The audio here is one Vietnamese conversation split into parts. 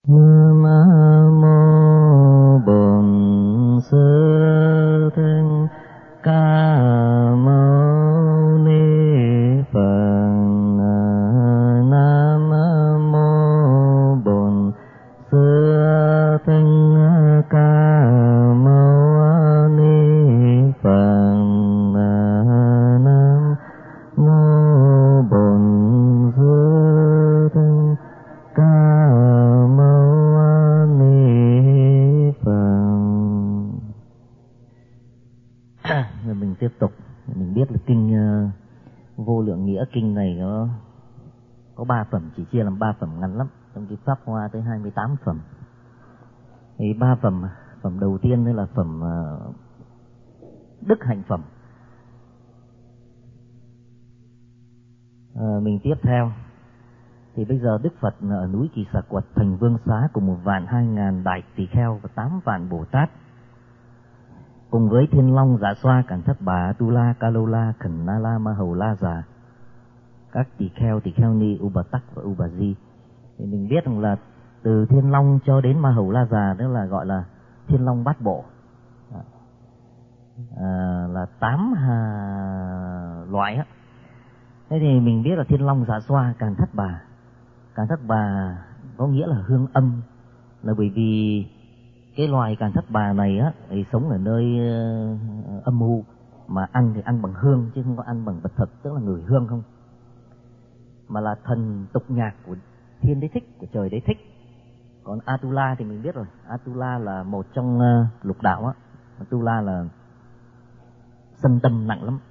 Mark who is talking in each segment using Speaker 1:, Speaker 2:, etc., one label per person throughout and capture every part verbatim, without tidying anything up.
Speaker 1: Nam mô Bổn Sư Thích Ca Mâu Ni Phật. Nam mô Bổn Sư Thích Ca Mâu Ni Phật. Nam mô Bổn Sư Thích Ca Mâu Ni Phật. Rồi mình tiếp tục. Mình biết là kinh uh, Vô Lượng Nghĩa kinh này nó có ba phẩm, chỉ chia làm ba phẩm ngắn lắm. Trong cái Pháp Hoa tới hai mươi tám phẩm. Thì ba phẩm, phẩm đầu tiên là phẩm uh, đức hạnh phẩm. Uh, mình tiếp theo. Thì bây giờ Đức Phật ở núi Kỳ Xà Quật thành vương xá của một vạn hai ngàn đại tỳ kheo và tám vạn Bồ Tát, cùng với Thiên Long, Dạ Xoa, Cản Thất Bà, Tu La, Ca Lô La, Khẩn Na La, Ma Hầu La Già, các tỳ kheo, tỳ kheo ni, U Bà Tắc và U Bà Di. Thì mình biết rằng là từ Thiên Long cho đến Ma Hầu La Già đó là gọi là Thiên Long Bát Bộ, à, là tám hà loại á. Thế thì mình biết là Thiên Long, Dạ Xoa, Càn Thất Bà. Càn Thất Bà có nghĩa là hương âm, là bởi vì cái loài Càn Thất Bà này á thì sống ở nơi uh, âm u, mà ăn thì ăn bằng hương chứ không có ăn bằng vật thực, tức là người hương không, mà là thần tục nhạc của Thiên Đế Thích, của Trời Đế Thích. Còn Atula thì mình biết rồi, Atula là một trong uh, lục đạo á. Atula là sân tâm nặng lắm,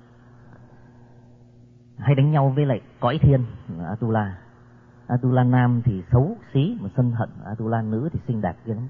Speaker 1: hay đánh nhau với lại cõi thiên là Atula. Atula nam thì xấu xí mà sân hận, Atula nữ thì xinh đẹp kia lắm.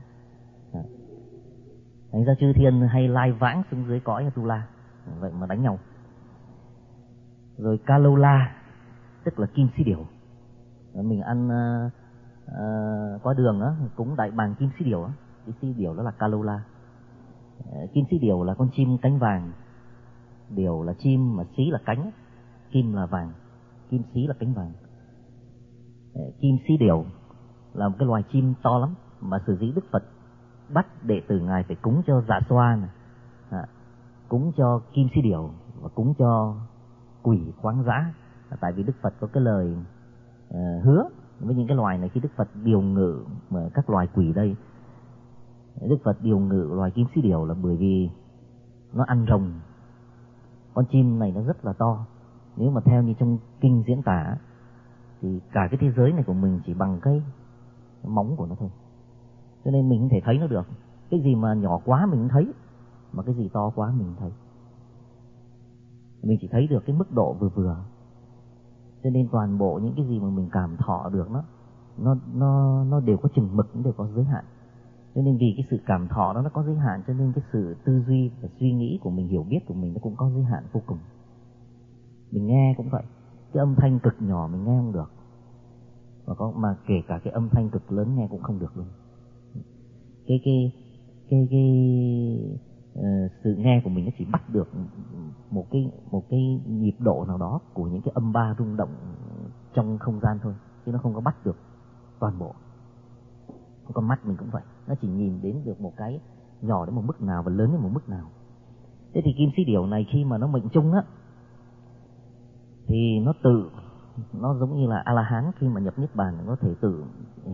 Speaker 1: Thành ra chư thiên hay lai vãng xuống dưới cõi Atula, vậy mà đánh nhau. Rồi Kalola tức là kim si điểu. Mình ăn uh, uh, qua đường á, cúng đại bàng kim si điểu á, kim si điểu đó là Kalola. Uh, kim si điểu là con chim cánh vàng, điểu là chim mà xí là cánh, kim là vàng, kim xí là cánh vàng. Kim xí điểu là một cái loài chim to lắm, mà sử dĩ Đức Phật bắt đệ tử ngài phải cúng cho Dạ Xoa này, à, cúng cho kim xí điểu và cúng cho quỷ khoáng dã. À, tại vì Đức Phật có cái lời uh, hứa với những cái loài này. Khi Đức Phật điều ngự mà các loài quỷ đây, Đức Phật điều ngự loài kim xí điểu là bởi vì nó ăn rồng. Con chim này nó rất là to. Nếu mà theo như trong kinh diễn tả thì cả cái thế giới này của mình chỉ bằng cái móng của nó thôi, cho nên mình không thể thấy nó được. Cái gì mà nhỏ quá mình không thấy, mà cái gì to quá mình không thấy. Mình chỉ thấy được cái mức độ vừa vừa. Cho nên toàn bộ những cái gì mà mình cảm thọ được nó nó nó nó đều có chừng mực, nó đều có giới hạn. Cho nên vì cái sự cảm thọ đó nó có giới hạn, cho nên cái sự tư duy và suy nghĩ của mình, hiểu biết của mình nó cũng có giới hạn vô cùng. Mình nghe cũng vậy, cái âm thanh cực nhỏ mình nghe không được, mà có mà kể cả cái âm thanh cực lớn nghe cũng không được luôn. Cái cái cái cái uh, sự nghe của mình nó chỉ bắt được một cái một cái nhịp độ nào đó của những cái âm ba rung động trong không gian thôi, chứ nó không có bắt được toàn bộ. Con mắt mình cũng vậy, nó chỉ nhìn đến được một cái nhỏ đến một mức nào và lớn đến một mức nào. Thế thì kim si điểu này khi mà nó mệnh chung á, thì nó tự, nó giống như là A-la-hán khi mà nhập niết bàn, nó có thể tự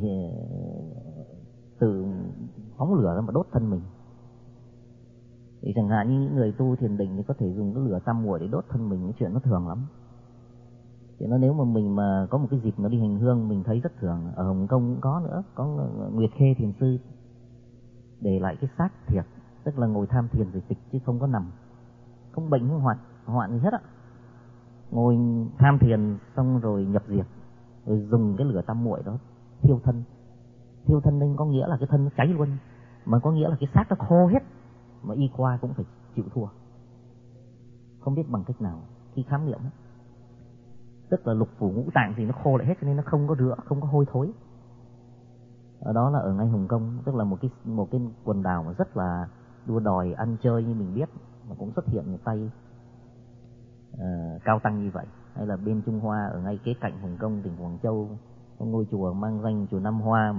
Speaker 1: tự phóng lửa ra mà đốt thân mình. Thì chẳng hạn như những người tu thiền định thì có thể dùng cái lửa tam muội để đốt thân mình, cái chuyện nó thường lắm. Thì nó nếu mà mình mà có một cái dịp nó đi hành hương, mình thấy rất thường. Ở Hồng Kông cũng có nữa, có Nguyệt Khê thiền sư để lại cái xác thiệt, tức là ngồi tham thiền rồi tịch chứ không có nằm, không bệnh không hoạt hoạn gì hết ạ. Ngồi tham thiền xong rồi nhập diệt, rồi dùng cái lửa tam muội đó thiêu thân. Thiêu thân nên có nghĩa là cái thân nó cháy luôn, mà có nghĩa là cái xác nó khô hết, mà y khoa cũng phải chịu thua, không biết bằng cách nào khi khám nghiệm ấy. Tức là lục phủ ngũ tạng thì nó khô lại hết, cho nên nó không có rửa, không có hôi thối. Ở đó là ở ngay Hồng Kông, tức là một cái một cái quần đảo mà rất là đua đòi ăn chơi như mình biết, mà cũng xuất hiện một tay uh, cao tăng như vậy. Hay là bên Trung Hoa ở ngay kế cạnh Hồng Kông, tỉnh Quảng Châu, có ngôi chùa mang danh chùa Năm Hoa mà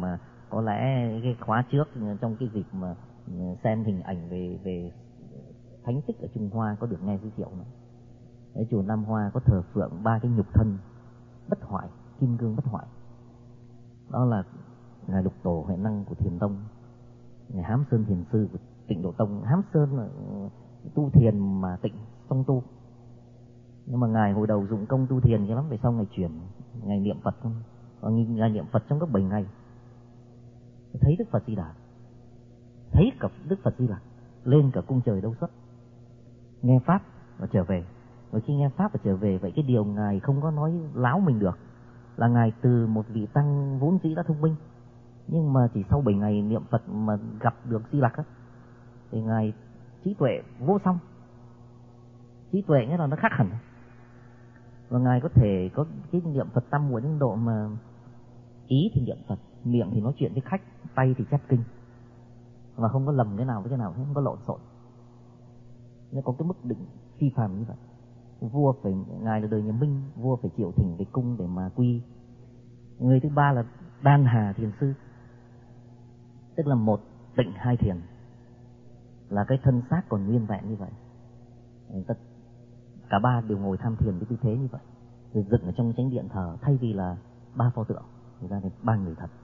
Speaker 1: có lẽ cái khóa trước trong cái dịp mà xem hình ảnh về về thánh tích ở Trung Hoa có được nghe giới thiệu nữa. Ở chùa Nam Hoa có thờ phượng ba cái nhục thân bất hoại, kim cương bất hoại. Đó là ngài Lục Tổ Huệ Năng của Thiền Tông, ngài Hám Sơn Thiền Sư của Tịnh Độ Tông. Hám Sơn là tu thiền mà Tịnh song tu, nhưng mà ngài hồi đầu dụng công tu thiền cái lắm, về sau ngài chuyển, ngài niệm Phật không, và ngài niệm Phật trong các bảy ngày thấy Đức Phật Di Đà, thấy cả Đức Phật Di Lặc lên cả cung trời Đâu Xuất, nghe pháp và trở về. Và khi nghe pháp và trở về, vậy cái điều ngài không có nói láo mình được là ngài từ một vị tăng vốn dĩ đã thông minh, nhưng mà chỉ sau bảy ngày niệm Phật mà gặp được Di Lặc á, thì ngài trí tuệ vô song. Trí tuệ nghĩa là nó khác hẳn, và ngài có thể có cái niệm Phật tam muội đến độ mà ý thì niệm Phật, miệng thì nói chuyện với khách, tay thì chép kinh, và không có lầm cái nào với cái nào, không có lộn xộn. Nó có cái mức định phi phàm như vậy. Vua phải, ngài là đời nhà Minh, vua phải chịu thỉnh về cung để mà quy. Người thứ ba là Đan Hà Thiền Sư, tức là một tịnh hai thiền, là cái thân xác còn nguyên vẹn như vậy. Tất cả ba đều ngồi tham thiền với tư thế như vậy, rồi dựng ở trong chánh điện thờ, thay vì là ba pho tượng thì ra thành ba người thật.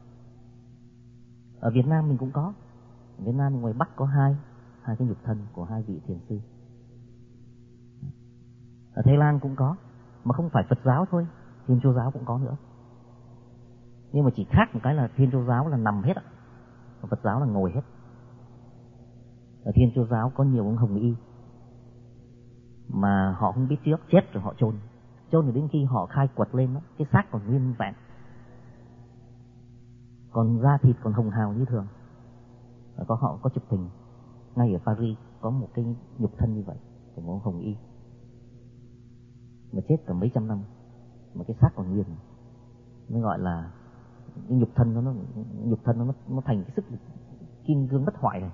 Speaker 1: Ở Việt Nam mình cũng có, ở Việt Nam ngoài Bắc có hai hai cái nhục thân của hai vị thiền sư. Ở Thái Lan cũng có, mà không phải Phật giáo thôi, Thiên Chúa giáo cũng có nữa. Nhưng mà chỉ khác một cái là Thiên Chúa giáo là nằm hết, còn Phật giáo là ngồi hết. Ở Thiên Chúa giáo có nhiều ông hồng y mà họ không biết trước, chết rồi họ chôn, chôn rồi đến khi họ khai quật lên đó, cái xác còn nguyên vẹn, còn da thịt còn hồng hào như thường. Và có họ có chụp hình ngay ở Paris, có một cái nhục thân như vậy của một ông hồng y mà chết cả mấy trăm năm mà cái xác còn nguyên, mới gọi là cái nhục thân nó, nó nhục thân nó nó thành cái sức kim cương bất hoại này.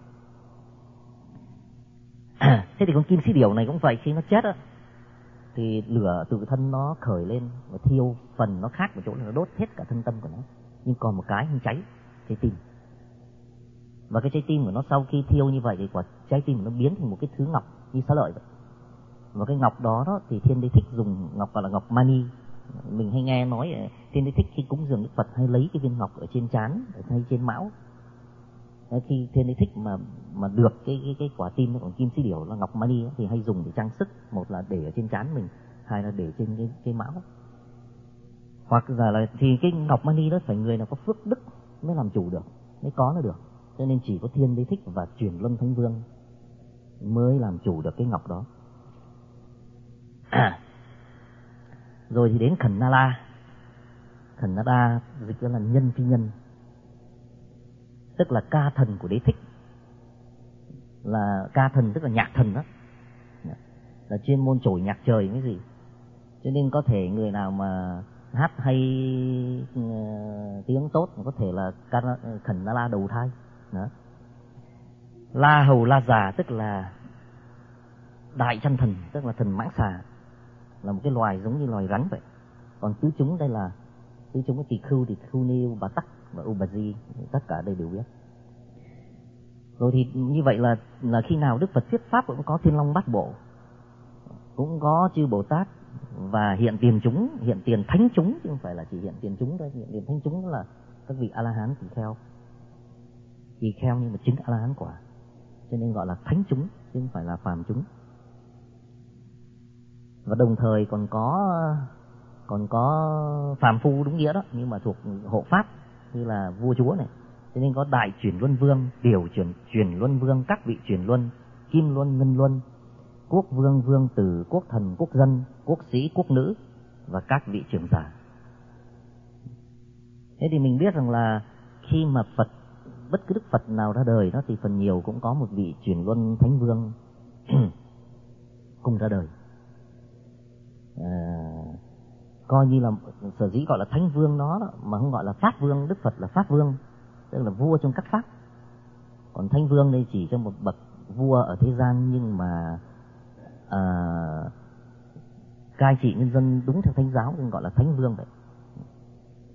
Speaker 1: Thế thì con kim sĩ điểu này cũng vậy, khi nó chết á thì lửa tự thân nó khởi lên và thiêu. Phần nó khác một chỗ là nó đốt hết cả thân tâm của nó, nhưng còn một cái không cháy, trái tim. Và cái trái tim của nó sau khi thiêu như vậy thì quả trái tim của nó biến thành một cái thứ ngọc như xá lợi vậy. Và cái ngọc đó, đó thì Thiên Đế Thích dùng ngọc gọi là ngọc mani. Mình hay nghe nói Thiên Đế Thích khi cúng dường Đức Phật hay lấy cái viên ngọc ở trên trán hay trên mão. Đấy, khi Thiên Đế Thích mà mà được cái cái cái quả tim của kim sĩ điểu là ngọc mani thì hay dùng để trang sức, một là để ở trên trán mình, hai là để trên cái cái mão. Hoặc là, là thì cái ngọc mani đó phải người nào có phước đức mới làm chủ được, mới có nó được. Cho nên chỉ có Thiên Đế Thích và Chuyển Luân Thánh Vương mới làm chủ được cái ngọc đó. À. Rồi thì đến Khẩn Na La. Khẩn Na La dịch ra là nhân phi nhân, tức là ca thần của Đế Thích. Là ca thần tức là nhạc thần đó, là chuyên môn trổi nhạc trời cái gì. Cho nên có thể người nào mà hát hay uh, tiếng tốt có thể là Khẩn Na La đầu thai đó. La Hầu La Già tức là đại chân thần, tức là thần mãng xà, là một cái loài giống như loài rắn vậy. Còn tứ chúng đây là tứ chúng, cái Tỳ Khưu, Tỳ Khưu Niêu, Bà Tắc và U Bà Di, tất cả đây đều biết. Rồi thì như vậy là là khi nào Đức Phật thuyết pháp cũng có Thiên Long Bát Bộ, cũng có chư Bồ Tát và hiện tiền chúng, hiện tiền thánh chúng, chứ không phải là chỉ hiện tiền chúng thôi. Hiện tiền thánh chúng là các vị A La Hán tỳ kheo, tỳ kheo nhưng mà chính A La Hán quả, cho nên gọi là thánh chúng chứ không phải là phàm chúng. Và đồng thời còn có còn có phàm phu đúng nghĩa đó, nhưng mà thuộc hộ pháp như là vua chúa này. Cho nên có đại chuyển luân vương, tiểu chuyển chuyển luân vương, các vị chuyển luân, kim luân, ngân luân, quốc vương, vương tử, quốc thần, quốc dân, quốc sĩ, quốc nữ và các vị trưởng giả. Thế thì mình biết rằng là khi mà Phật, bất cứ Đức Phật nào ra đời đó thì phần nhiều cũng có một vị chuyển luân thánh vương cùng ra đời. À, coi như là sở dĩ gọi là thánh vương nó đó, mà không gọi là pháp vương. Đức Phật là pháp vương, tức là vua trong các pháp. Còn thánh vương đây chỉ cho một bậc vua ở thế gian, nhưng mà à, cai trị nhân dân đúng theo thánh giáo nên gọi là thánh vương vậy.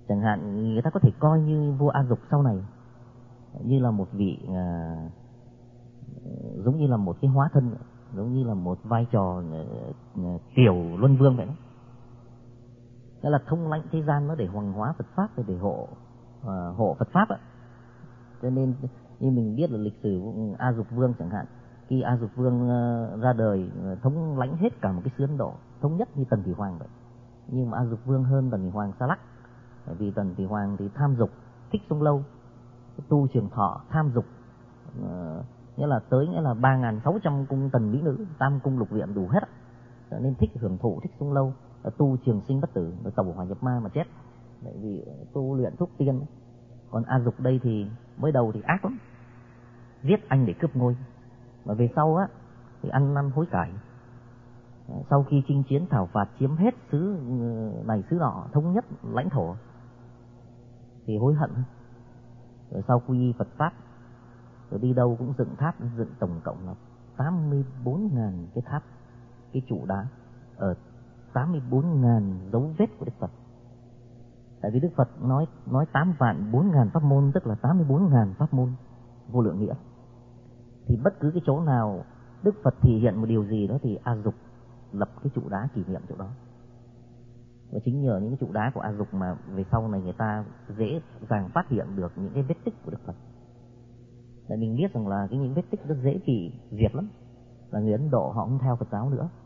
Speaker 1: Chẳng hạn người ta có thể coi như vua A Dục sau này như là một vị à, giống như là một cái hóa thân, giống như là một vai trò uh, tiểu luân vương vậy đó. Đó là thông lãnh thế gian nó để hoàng hóa Phật pháp, để hộ uh, hộ Phật pháp ạ. Cho nên như mình biết là lịch sử A Dục Vương chẳng hạn, khi A Dục Vương uh, ra đời uh, thống lãnh hết cả một cái xứ Ấn Độ, thống nhất như Tần Thủy Hoàng vậy. Nhưng mà A Dục Vương hơn Tần Thủy Hoàng xa lắc, bởi vì Tần Thủy Hoàng thì tham dục, thích sống lâu, tu trường thọ, tham dục, uh, nghĩa là tới nghĩa là ba nghìn sáu trăm cung tần mỹ nữ, tam cung lục viện đủ hết, cho nên thích hưởng thụ, thích sống lâu, tu trường sinh bất tử, rồi tẩu hỏa nhập ma mà chết, bởi vì tu luyện thuốc tiên. Còn A Dục đây thì mới đầu thì ác lắm, giết anh để cướp ngôi, mà về sau á thì ăn năn hối cải. Sau khi chinh chiến thảo phạt chiếm hết xứ này xứ nọ, thống nhất lãnh thổ thì hối hận, rồi sau quy y Phật pháp, rồi đi đâu cũng dựng tháp, dựng tổng cộng là tám mươi bốn nghìn cái tháp, cái trụ đá ở tám mươi bốn nghìn dấu vết của Đức Phật. Tại vì Đức Phật nói nói tám vạn bốn ngàn pháp môn, tức là tám mươi bốn nghìn pháp môn vô lượng nghĩa. Thì bất cứ cái chỗ nào Đức Phật thể hiện một điều gì đó thì A Dục lập cái trụ đá kỷ niệm chỗ đó. Và chính nhờ những cái trụ đá của A Dục mà về sau này người ta dễ dàng phát hiện được những cái vết tích của Đức Phật. Tại mình biết rằng là cái những vết tích rất dễ bị diệt lắm, là người Ấn Độ họ không theo Phật giáo nữa,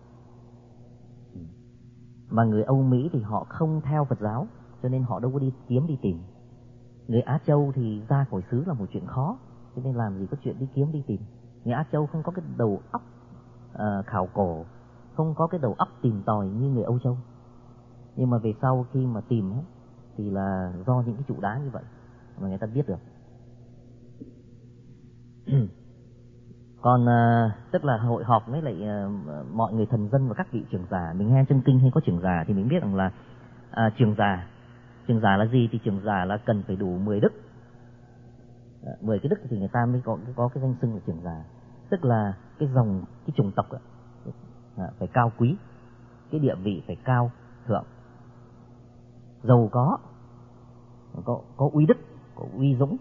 Speaker 1: mà người Âu Mỹ thì họ không theo Phật giáo, cho nên họ đâu có đi kiếm đi tìm. Người Á Châu thì ra khỏi xứ là một chuyện khó, cho nên làm gì có chuyện đi kiếm đi tìm. Người Á Châu không có cái đầu óc uh, khảo cổ, không có cái đầu óc tìm tòi như người Âu Châu. Nhưng mà về sau khi mà tìm thì là do những cái trụ đá như vậy mà người ta biết được. Còn uh, tức là hội họp với lại uh, mọi người thần dân và các vị trưởng giả. Mình nghe trong kinh hay có trưởng giả thì mình biết rằng là uh, trưởng giả trưởng giả là gì? Thì trưởng giả là cần phải đủ mười đức. uh, mười cái đức thì người ta mới có có cái danh xưng là trưởng giả. Tức là cái dòng, cái chủng tộc uh, phải cao quý, cái địa vị phải cao thượng, giàu có, có có uy đức, có uy dũng,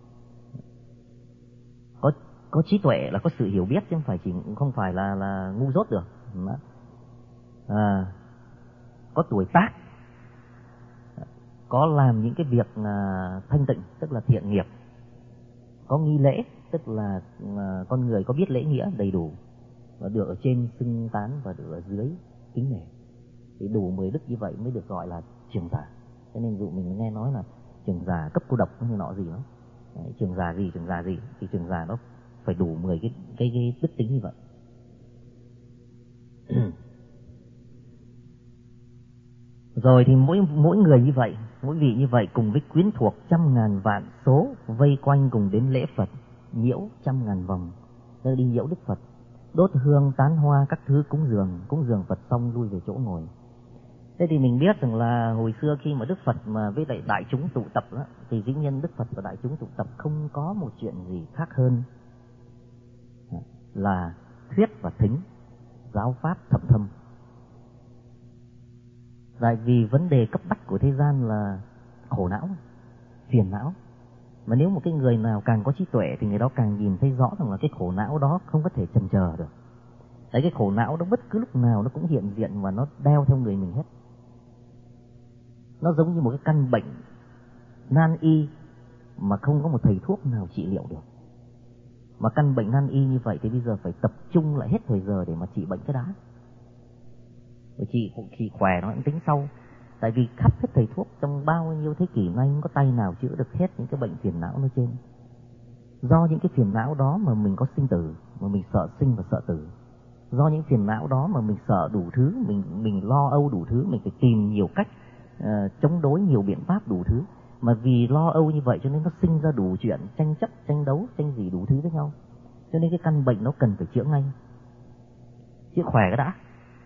Speaker 1: có có trí tuệ, là có sự hiểu biết chứ không phải chỉ không phải là là ngu dốt được. À, có tuổi tác, có làm những cái việc à, thanh tịnh, tức là thiện nghiệp, có nghi lễ, tức là à, con người có biết lễ nghĩa đầy đủ, và được ở trên xưng tán và được ở dưới kính nể. Thì đủ mười đức như vậy mới được gọi là trưởng giả. Cho nên dụ mình nghe nói là trưởng giả cấp cô độc hay nọ gì đó, đấy, trưởng giả gì trưởng giả gì thì trưởng giả đó phải đủ mười cái cái cái đức tính như vậy. Rồi thì mỗi mỗi người như vậy, mỗi vị như vậy cùng với quyến thuộc trăm ngàn vạn số vây quanh cùng đến lễ Phật, nhiễu trăm ngàn vòng, nơi đi nhiễu Đức Phật, đốt hương tán hoa các thứ cúng dường, cúng dường Phật xong lui về chỗ ngồi. Thế thì mình biết rằng là hồi xưa khi mà Đức Phật mà với lại đại chúng tụ tập đó, thì dĩ nhiên Đức Phật và đại chúng tụ tập không có một chuyện gì khác hơn là thuyết và thính giáo pháp thậm thâm. Tại vì vấn đề cấp bách của thế gian là khổ não, phiền não. Mà nếu một cái người nào càng có trí tuệ thì người đó càng nhìn thấy rõ rằng là cái khổ não đó không có thể chần chờ được. Tại cái khổ não đó bất cứ lúc nào nó cũng hiện diện và nó đeo theo người mình hết. Nó giống như một cái căn bệnh nan y mà không có một thầy thuốc nào trị liệu được. Mà căn bệnh nan y như vậy thì bây giờ phải tập trung lại hết thời giờ để mà trị bệnh cái đó. Bởi chị chị khỏe nó cũng tính sau. Tại vì khắp hết thầy thuốc trong bao nhiêu thế kỷ nay không có tay nào chữa được hết những cái bệnh phiền não nói trên. Do những cái phiền não đó mà mình có sinh tử, mà mình sợ sinh và sợ tử. Do những phiền não đó mà mình sợ đủ thứ, mình mình lo âu đủ thứ, mình phải tìm nhiều cách uh, chống đối nhiều biện pháp đủ thứ. Mà vì lo âu như vậy cho nên nó sinh ra đủ chuyện tranh chấp, tranh đấu, tranh gì đủ thứ với nhau. Cho nên cái căn bệnh nó cần phải chữa ngay. Chữa khỏe cái đã.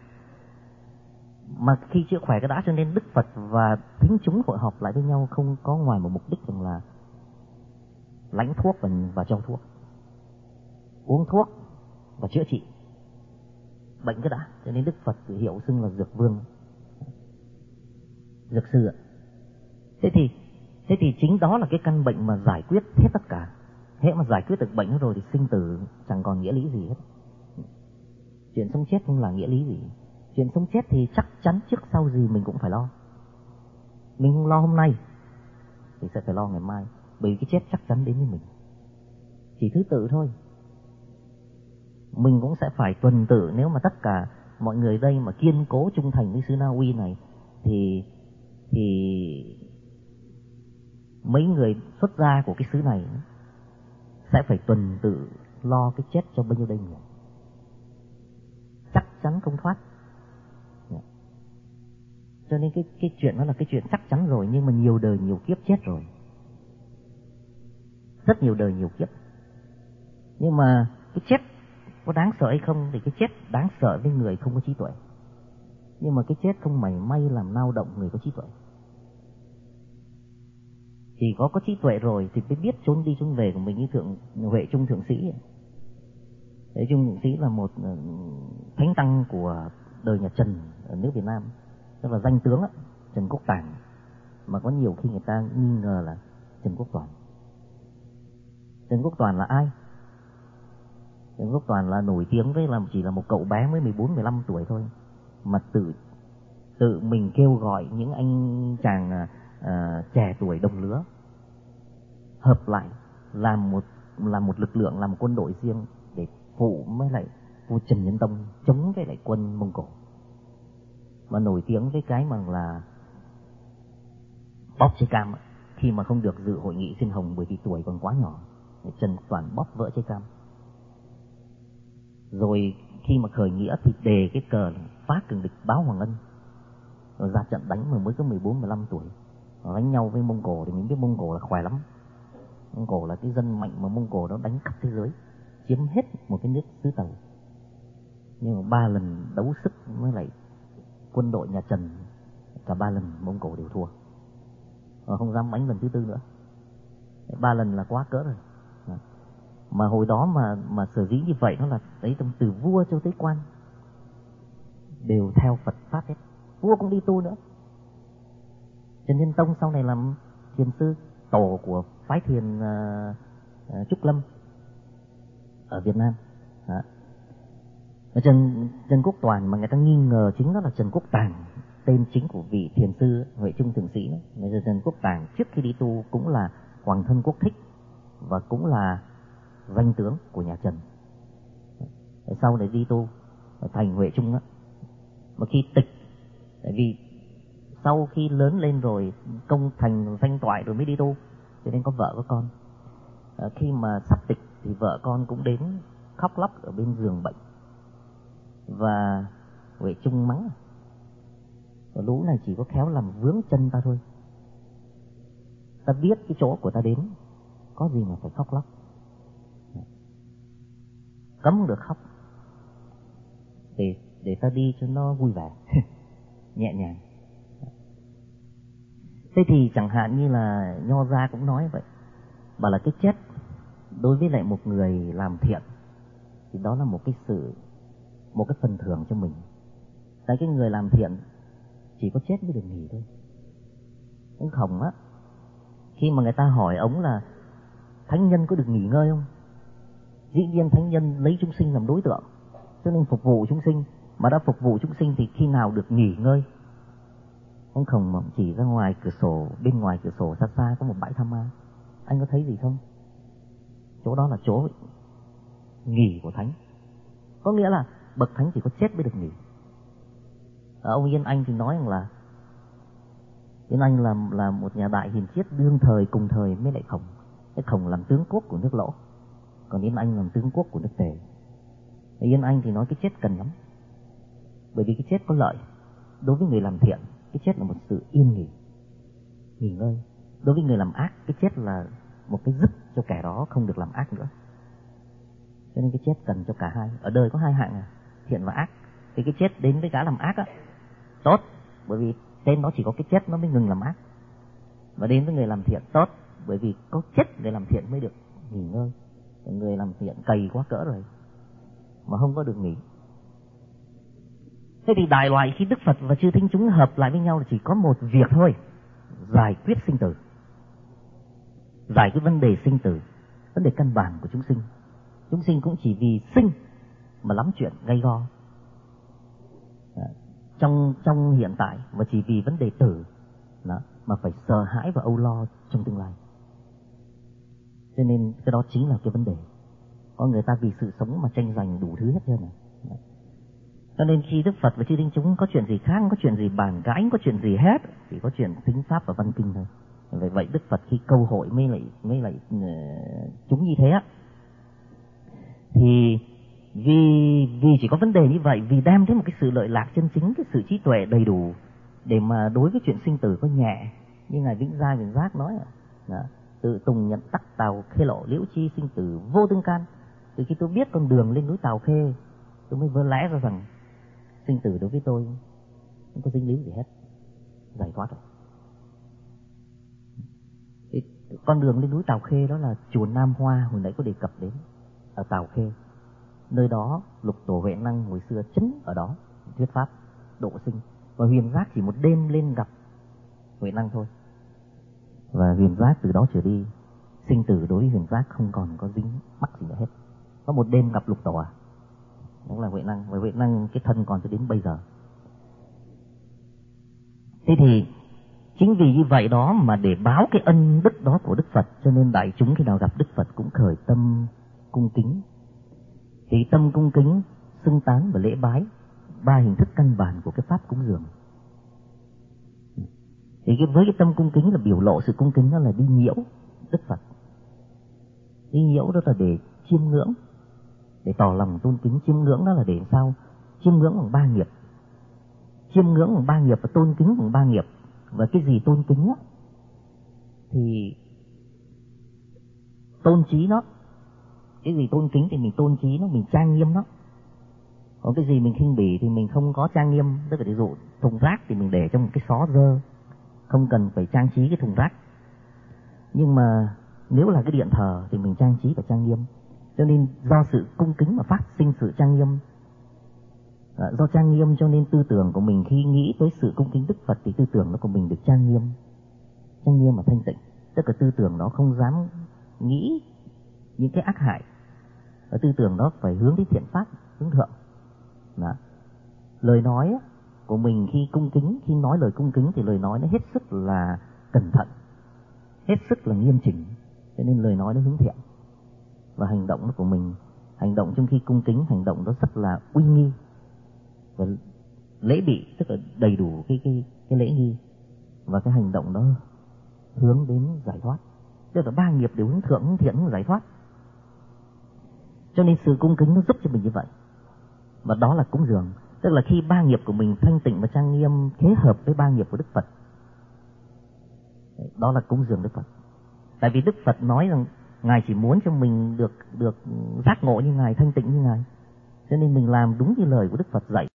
Speaker 1: Mà khi chữa khỏe cái đã cho nên Đức Phật và thính chúng hội họp lại với nhau không có ngoài một mục đích rằng là lãnh thuốc và, và cho thuốc, uống thuốc và chữa trị bệnh cái đã. Cho nên Đức Phật tự hiệu xưng là Dược Vương, Dược Sư ạ. Thế thì thế thì chính đó là cái căn bệnh mà giải quyết hết tất cả. Hễ mà giải quyết được bệnh rồi thì sinh tử chẳng còn nghĩa lý gì hết. Chuyện sống chết không là nghĩa lý gì. Chuyện sống chết thì chắc chắn trước sau gì mình cũng phải lo. Mình không lo hôm nay thì sẽ phải lo ngày mai, bởi vì cái chết chắc chắn đến với mình. Chỉ thứ tự thôi. Mình cũng sẽ phải tuần tự. Nếu mà tất cả mọi người đây mà kiên cố trung thành với xứ Na Uy này thì thì mấy người xuất gia của cái xứ này sẽ phải tuần tự lo cái chết cho bao nhiêu đây người. Chắc chắn không thoát. Cho nên cái cái chuyện đó là cái chuyện chắc chắn rồi, nhưng mà nhiều đời nhiều kiếp chết rồi. Rất nhiều đời nhiều kiếp. Nhưng mà cái chết có đáng sợ hay không thì cái chết đáng sợ với người không có trí tuệ. Nhưng mà cái chết không mảy may làm nao động người có trí tuệ. Chỉ có có trí tuệ rồi thì mới biết trốn đi trốn về của mình, như thượng Huệ Trung Thượng Sĩ. Huệ Trung Thượng Sĩ là một thánh tăng của đời nhà Trần ở nước Việt Nam, tức là danh tướng á, Trần Quốc Tàng, mà có nhiều khi người ta nghi ngờ là Trần Quốc Toàn. Trần Quốc Toàn là ai? Trần Quốc Toàn là nổi tiếng với là chỉ là một cậu bé mới mười bốn mười lăm tuổi thôi, mà tự tự mình kêu gọi những anh chàng à, à, trẻ tuổi đồng lứa hợp lại làm một làm một lực lượng, làm một quân đội riêng để phụ với lại vua Trần Nhân Tông chống với lại quân Mông Cổ. Mà nổi tiếng với cái mà là bóp trái cam khi mà không được dự hội nghị Diên Hồng bởi vì tuổi còn quá nhỏ. Trần Quốc Toàn bóp vỡ trái cam. Rồi khi mà khởi nghĩa thì đề cái cờ phá cường địch báo Hoàng Ân, rồi ra trận đánh mà mới có mười bốn mười lăm tuổi. Rồi đánh nhau với Mông Cổ thì mình biết Mông Cổ là khỏe lắm. Mông Cổ là cái dân mạnh mà Mông Cổ nó đánh khắp thế giới, chiếm hết một cái nước xứ Tàu. Nhưng mà ba lần đấu sức với lại quân đội nhà Trần, cả ba lần Mông Cổ đều thua, và không dám đánh lần thứ tư nữa. Ba lần là quá cỡ rồi. Mà hồi đó mà mà sở dĩ như vậy nó là đấy, từ vua cho tới quan đều theo Phật pháp hết. Vua cũng đi tu nữa. Trần Nhân Tông sau này làm thiền sư tổ của phái thiền uh, uh, Trúc Lâm ở Việt Nam. Đó. Trần Trần Quốc Toàn mà người ta nghi ngờ chính đó là Trần Quốc Tàng, tên chính của vị thiền sư Huệ Trung Thượng Sĩ. Người Trần Quốc Tàng trước khi đi tu cũng là hoàng thân quốc thích và cũng là danh tướng của nhà Trần. Sau này đi tu thành Huệ Trung á, mà khi tịch, tại vì sau khi lớn lên rồi công thành danh toại rồi mới đi tu, cho nên có vợ có con. À, khi mà sắp tịch thì vợ con cũng đến khóc lóc ở bên giường bệnh, và Huệ Trung mắng: "Và lũ này chỉ có khéo làm vướng chân ta thôi. Ta biết cái chỗ của ta đến, có gì mà phải khóc lóc. Cấm không được khóc, để để ta đi cho nó vui vẻ." Nhẹ nhàng. Thế thì chẳng hạn như là Nho gia cũng nói vậy, bảo là cái chết đối với lại một người làm thiện thì đó là một cái sự, một cái phần thưởng cho mình. Tại cái người làm thiện chỉ có chết mới được nghỉ thôi. Ông Khổng á, khi mà người ta hỏi ông là thánh nhân có được nghỉ ngơi không, dĩ nhiên thánh nhân lấy chúng sinh làm đối tượng, cho nên phục vụ chúng sinh. Mà đã phục vụ chúng sinh thì khi nào được nghỉ ngơi? Ông Khổng chỉ ra ngoài cửa sổ, bên ngoài cửa sổ xa xa có một bãi tha ma. Anh có thấy gì không? Chỗ đó là chỗ nghỉ của thánh. Có nghĩa là bậc thánh chỉ có chết mới được nghỉ. Ở ông Yên Anh thì nói rằng là Yên Anh là, là một nhà đại hiền triết đương thời cùng thời với lại Khổng. Cái Khổng làm tướng quốc của nước Lỗ, còn Yên Anh làm tướng quốc của nước Tề. Yên Anh thì nói cái chết cần lắm, bởi vì cái chết có lợi. Đối với người làm thiện, cái chết là một sự yên nghỉ, nghỉ ngơi. Đối với người làm ác, cái chết là một cái dứt cho kẻ đó không được làm ác nữa. Cho nên cái chết cần cho cả hai. Ở đời có hai hạng à, thiện và ác. Thì cái chết đến với gã làm ác á, tốt, bởi vì tên nó chỉ có cái chết nó mới ngừng làm ác. Và đến với người làm thiện tốt, bởi vì có chết người làm thiện mới được nghỉ ngơi. Còn người làm thiện cày quá cỡ rồi mà không có được nghỉ. Thế thì đại loại khi Đức Phật và chư thánh chúng hợp lại với nhau là chỉ có một việc thôi: giải quyết sinh tử, giải cái vấn đề sinh tử, vấn đề căn bản của chúng sinh. Chúng sinh cũng chỉ vì sinh mà lắm chuyện gay go trong trong hiện tại, và chỉ vì vấn đề tử đó, mà phải sợ hãi và âu lo trong tương lai. Cho nên cái đó chính là cái vấn đề. Có người ta vì sự sống mà tranh giành đủ thứ hết trơn này. Cho nên khi Đức Phật và chư thánh chúng có chuyện gì khác, có chuyện gì bàn cãi, có chuyện gì hết, chỉ có chuyện thính pháp và văn kinh thôi. Vậy vậy Đức Phật khi câu hội mới lại mới lại uh, chúng như thế á, thì vì vì chỉ có vấn đề như vậy, vì đem đến một cái sự lợi lạc chân chính, cái sự trí tuệ đầy đủ để mà đối với chuyện sinh tử có nhẹ, như ngài Vĩnh Gia Viễn Giác nói, à, tự tùng nhận tắc Tào Khê Lộ, liễu chi sinh tử vô tương can. Từ khi tôi biết con đường lên núi Tào Khê, tôi mới vỡ lẽ ra rằng sinh tử đối với tôi không có dính líu gì hết, giải thoát rồi. Thì con đường lên núi Tào Khê đó là chùa Nam Hoa hồi nãy có đề cập đến, ở Tào Khê. Nơi đó Lục Tổ Huệ Năng hồi xưa chính ở đó thuyết pháp độ sinh, và Huyền Giác chỉ một đêm lên gặp Huệ Năng thôi, và Huyền Giác từ đó trở đi sinh tử đối với Huyền Giác không còn có dính mắc gì nữa hết. Có một đêm gặp Lục Tổ à, đó là Huệ Năng, và Huệ Năng cái thân còn cho đến bây giờ. Thế thì chính vì như vậy đó mà để báo cái ân đức đó của Đức Phật, cho nên đại chúng khi nào gặp Đức Phật cũng khởi tâm cung kính. Thì tâm cung kính, xưng tán và lễ bái, ba hình thức căn bản của cái pháp cúng dường. Thì cái, với cái tâm cung kính là biểu lộ sự cung kính, đó là đi nhiễu Đức Phật. Đi nhiễu đó là để chiêm ngưỡng, để tỏ lòng tôn kính. Chiêm ngưỡng đó là để sao? Chiêm ngưỡng bằng ba nghiệp. Chiêm ngưỡng bằng ba nghiệp và tôn kính bằng ba nghiệp. Và cái gì tôn kính á, thì tôn trí nó. Cái gì tôn kính thì mình tôn trí nó, mình trang nghiêm nó. Còn cái gì mình khinh bỉ thì mình không có trang nghiêm. Tức là ví dụ thùng rác thì mình để trong một cái xó dơ, không cần phải trang trí cái thùng rác. Nhưng mà nếu là cái điện thờ thì mình trang trí và trang nghiêm. Cho nên do sự cung kính mà phát sinh sự trang nghiêm. À, do trang nghiêm cho nên tư tưởng của mình khi nghĩ tới sự cung kính Đức Phật thì tư tưởng nó của mình được trang nghiêm. Trang nghiêm mà thanh tịnh. Tức là tư tưởng nó không dám nghĩ những cái ác hại. Và tư tưởng đó phải hướng đến thiện pháp, hướng thượng. Đó. Lời nói của mình khi cung kính, khi nói lời cung kính thì lời nói nó hết sức là cẩn thận, hết sức là nghiêm chỉnh, cho nên lời nói nó hướng thiện. Và hành động nó của mình, hành động trong khi cung kính, hành động nó rất là uy nghi và lễ bị, tức là đầy đủ cái cái cái lễ nghi, và cái hành động đó hướng đến giải thoát. Tức là ba nghiệp đều hướng thượng, hướng thiện, hướng giải thoát. Cho nên sự cung kính nó giúp cho mình như vậy. Và đó là cúng dường. Tức là khi ba nghiệp của mình thanh tịnh và trang nghiêm kết hợp với ba nghiệp của Đức Phật, đó là cúng dường Đức Phật. Tại vì Đức Phật nói rằng Ngài chỉ muốn cho mình được được giác ngộ như Ngài, thanh tịnh như Ngài. Cho nên mình làm đúng như lời của Đức Phật dạy.